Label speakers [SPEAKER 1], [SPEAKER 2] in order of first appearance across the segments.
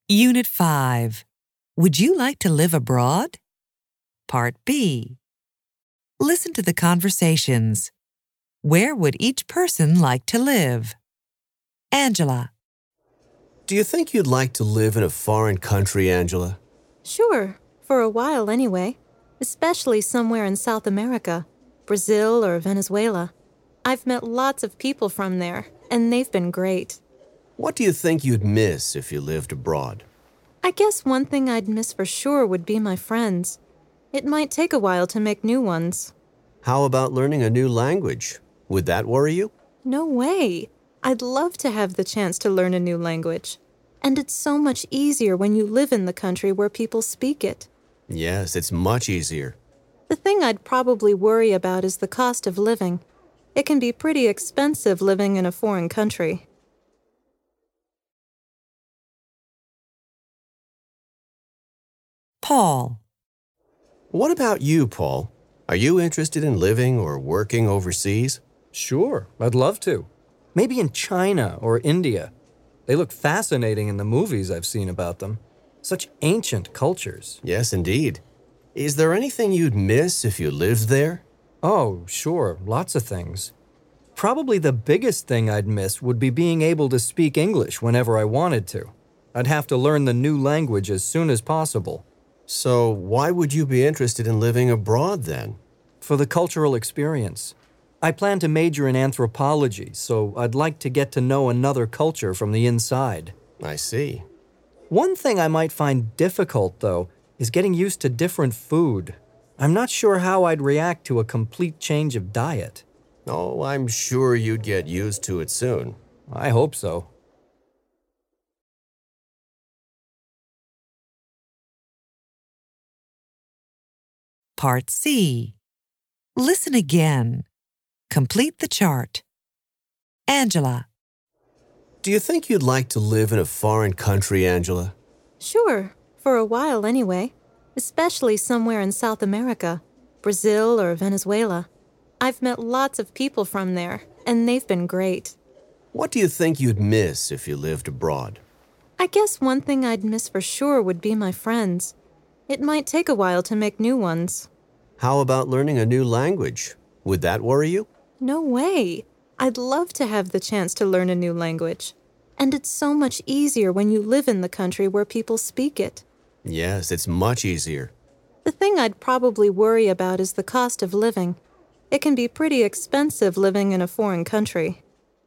[SPEAKER 1] Unit 5. Would you like to live abroad? Part B. Listen to the conversations. Where would each person like to live? Angela.
[SPEAKER 2] Do you think you'd like to live in a foreign country, Angela?
[SPEAKER 3] Sure, for a while anyway, especially somewhere in South America, Brazil or Venezuela. I've met lots of people from there, and they've been great.
[SPEAKER 2] What do you think you'd miss if you lived abroad?
[SPEAKER 3] I guess one thing I'd miss for sure would be my friends. It might take a while to make new ones.
[SPEAKER 2] How about learning a new language? Would that worry you?
[SPEAKER 3] No way! I'd love to have the chance to learn a new language. And it's so much easier when you live in the country where people speak it.
[SPEAKER 2] Yes, it's much easier.
[SPEAKER 3] The thing I'd probably worry about is the cost of living. It can be pretty expensive living in a foreign country.
[SPEAKER 1] Paul.
[SPEAKER 2] What about you, Paul? Are you interested in living or working overseas?
[SPEAKER 4] Sure, I'd love to. Maybe in China or India. They look fascinating in the movies I've seen about them. Such ancient cultures.
[SPEAKER 2] Yes, indeed. Is there anything you'd miss if you lived there?
[SPEAKER 4] Oh, sure, lots of things. Probably the biggest thing I'd miss would be being able to speak English whenever I wanted to. I'd have to learn the new language as soon as possible.
[SPEAKER 2] So why would you be interested in living abroad then?
[SPEAKER 4] For the cultural experience. I plan to major in anthropology, so I'd like to get to know another culture from the inside.
[SPEAKER 2] I see.
[SPEAKER 4] One thing I might find difficult, though, is getting used to different food. I'm not sure how I'd react to a complete change of diet.
[SPEAKER 2] Oh, I'm sure you'd get used to it soon.
[SPEAKER 4] I hope so.
[SPEAKER 1] Part C. Listen again. Complete the chart. Angela.
[SPEAKER 2] Do you think you'd like to live in a foreign country, Angela?
[SPEAKER 3] Sure, for a while anyway, especially somewhere in South America, Brazil or Venezuela. I've met lots of people from there, and they've been great.
[SPEAKER 2] What do you think you'd miss if you lived abroad?
[SPEAKER 3] I guess one thing I'd miss for sure would be my friends. It might take a while to make new ones.
[SPEAKER 2] How about learning a new language? Would that worry you?
[SPEAKER 3] No way! I'd love to have the chance to learn a new language. And it's so much easier when you live in the country where people speak it.
[SPEAKER 2] Yes, it's much easier.
[SPEAKER 3] The thing I'd probably worry about is the cost of living. It can be pretty expensive living in a foreign country.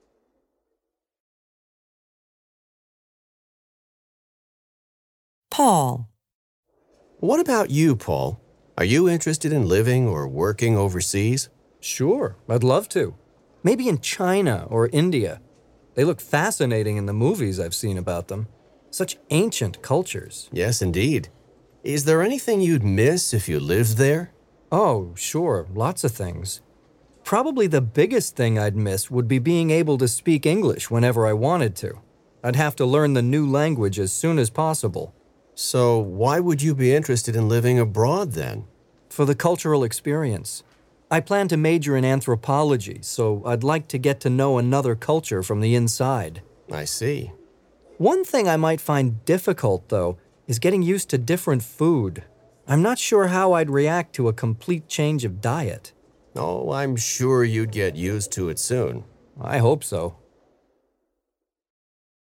[SPEAKER 1] Paul.
[SPEAKER 2] What about you, Paul? Are you interested in living or working overseas?
[SPEAKER 4] Sure, I'd love to. Maybe in China or India. They look fascinating in the movies I've seen about them. Such ancient cultures.
[SPEAKER 2] Yes, indeed. Is there anything you'd miss if you lived there?
[SPEAKER 4] Oh, sure, lots of things. Probably the biggest thing I'd miss would be being able to speak English whenever I wanted to. I'd have to learn the new language as soon as possible.
[SPEAKER 2] So why would you be interested in living abroad then?
[SPEAKER 4] For the cultural experience. I plan to major in anthropology, so I'd like to get to know another culture from the inside.
[SPEAKER 2] I see.
[SPEAKER 4] One thing I might find difficult, though, is getting used to different food. I'm not sure how I'd react to a complete change of diet.
[SPEAKER 2] Oh, I'm sure you'd get used to it soon.
[SPEAKER 4] I hope so.